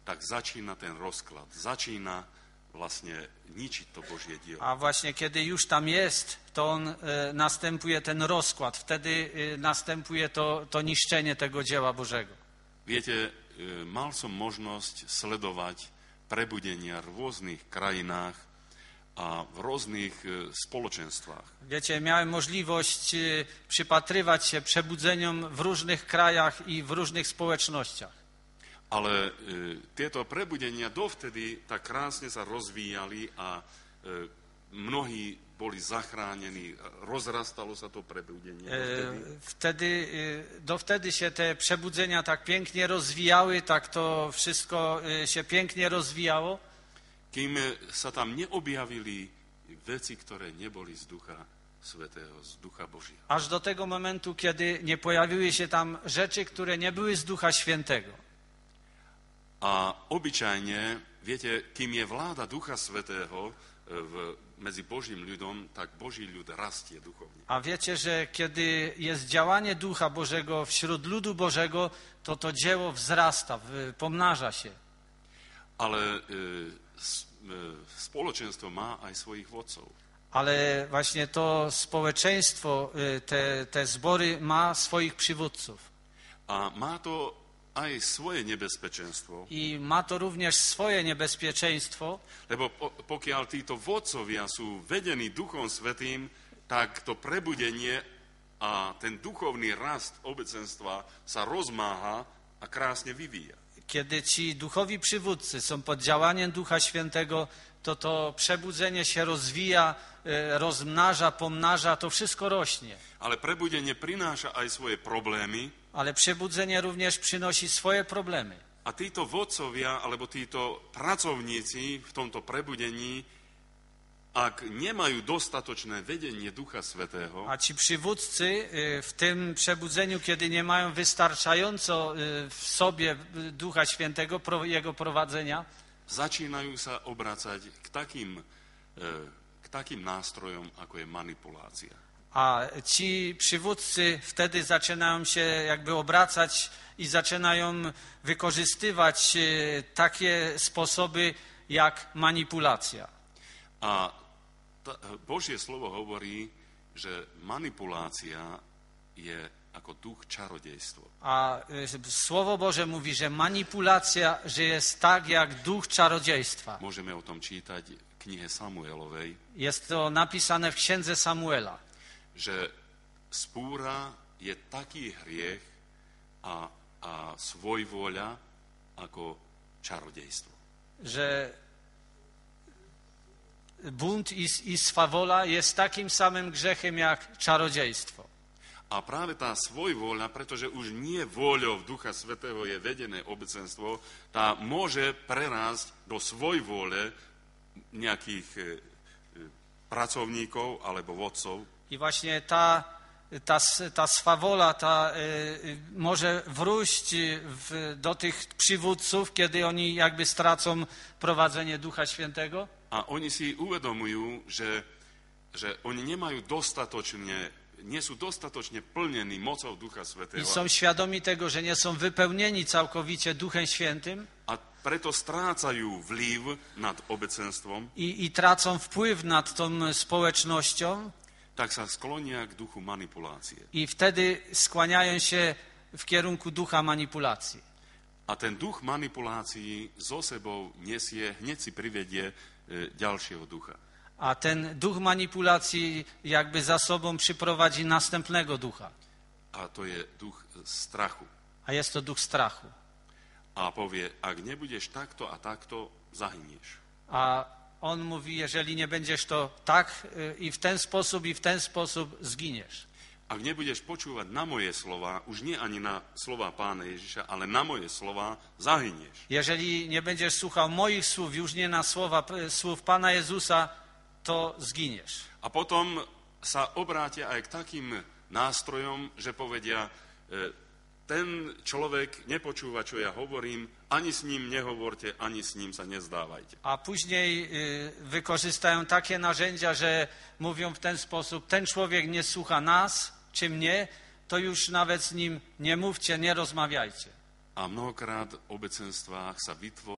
tak začína ten rozklad. Začína vlastne ničiť to Božie dielo. A właśnie kiedy już tam jest, to następuje ten rozkład. Wtedy następuje to niszczenie tego dzieła Bożego. Viete, mal som možnosť sledovať prebudenia v rôznych krajinách a w różnych społeczeństwach. Wiecie, miałem możliwość przypatrywać się przebudzeniom w różnych krajach i w różnych społecznościach. Ale tieto prebudenia dovtedy tak krásne sa rozvíjali a mnohí boli zachránení, rozrastalo sa to prebudenie. Dovtedy się te przebudzenia tak pięknie rozwijały, tak to wszystko się pięknie rozwijało. Kým sa tam neobjavili veci, ktoré neboli z Ducha Svätého, z Ducha Božieho. Aż do tego momentu, kiedy nie pojawiły się tam rzeczy, które nie były z Ducha Świętego. A obyčajne, viete, kým je vláda Ducha Svätého medzi Božím ľudom, tak Boží ľud rastie duchovne. A wiecie, że kiedy jest działanie Ducha Bożego wśród ludu Bożego, to dzieło wzrasta, pomnaża się. Ale spoločenstvo má aj svojich vodcov. Ale właśnie to społeczeństwo, te zbory ma swoich przywódców. A má to aj svoje nebezpečenstvo. I ma to również swoje niebezpieczeństwo. Lebo pokiaľ títo vodcovia sú vedení Duchom Svätým, tak to prebudenie a ten duchovný rast obecenstva sa rozmáha a krásne vyvíja. Kiedy ci duchowi przywódcy są pod działaniem Ducha Świętego, to przebudzenie się rozwija, rozmnaża, pomnaża, to wszystko rośnie. Ale prebudenie prináša aj svoje problémy. Ale przebudzenie również przynosi swoje problemy. A títo vodcovia, alebo títo pracovníci v tomto prebudení, ak nemajú dostatočné vedenie Ducha Svätého, a ci przywódcy w tym przebudzeniu, kiedy nie mają wystarczająco w sobie Ducha Świętego, jego prowadzenia, začínajú sa obracať k takým nástrojom, ako je manipulácia. A ci przywódcy wtedy zaczynają się jakby obracać i zaczynają wykorzystywać takie sposoby jak manipulacja. A Božie slovo hovorí, že manipulácia je ako duch czarodziejstwo. A Słowo Boże mówi, że manipulacja, że jest tak jak duch czarodziejstwa. Môžeme o tom čítať v knihe Samuelovej. Jest to napisane w księdze Samuela. Že spúra je taký hriech a svojvoľa ako czarodziejstwo. Że bunt i swawola jest takim samym grzechem jak czarodziejstwo. A práve tá svojvoľa, pretože už nie vôľou Ducha Svätého je vedené obecenstvo, tá môže prerásť do svojvôle nejakých pracovníkov alebo vodcov. I właśnie ta swawola może wrócić do tych przywódców, kiedy oni jakby stracą prowadzenie Ducha Świętego. A oni si uvedomujú, že oni nemajú nie sú dostatočne plnení mocou Ducha Svätého. I są świadomi tego, że nie są wypełnieni całkowicie Duchem Świętym. A preto strácajú vliv nad obecenstvom. I tracą wpływ nad tą społecznością. Tak sa sklonia k duchu manipulácie. I wtedy skłaniają się w kierunku ducha manipulacji. A ten duch manipulácií so sebou nesie, hneď si privedie ďalšieho ducha. A ten duch manipulacji jakby za sobą przyprowadzi następnego ducha. A to je duch strachu. A jest to duch strachu. A powie, ak nebudeš takto a takto, zahynieš. A on mówi, jeżeli nie będziesz to tak i w ten sposób zginiesz. Ak nebudeš počúvať na moje slova, už nie ani na slova Pána Ježiša, ale na moje slova, zahynieš. Jeżeli nie będziesz słuchał moich słów, już nie na słów Pana Jezusa, to zginiesz. A potom sa obrátia aj k takým nástrojom, že povedia, ten človek nepočúva, čo ja hovorím, ani s ním nehovorte, ani s ním sa nezdávajte. A później wykorzystają takie narzędzia, że mówią w ten sposób, ten człowiek nie słucha nas, czy mnie, to już nawet z nim nie mówcie, nie rozmawiajcie. A mnohokrát v obecenstvách sa vytvorí